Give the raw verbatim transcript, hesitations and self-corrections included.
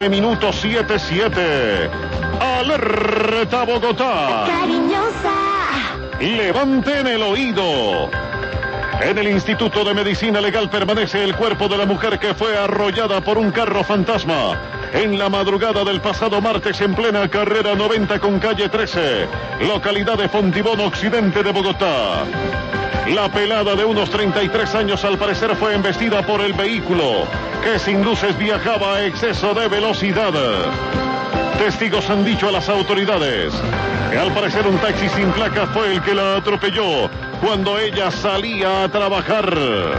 Minuto siete siete. Alerta Bogotá. Cariñosa. Levanten el oído. En el Instituto de Medicina Legal permanece el cuerpo de la mujer que fue arrollada por un carro fantasma en la madrugada del pasado martes en plena carrera noventa con calle trece, localidad de Fontibón Occidente de Bogotá. La pelada de unos treinta y tres años al parecer fue embestida por el vehículo, que sin luces viajaba a exceso de velocidad. Testigos han dicho a las autoridades que al parecer un taxi sin placa fue el que la atropelló cuando ella salía a trabajar.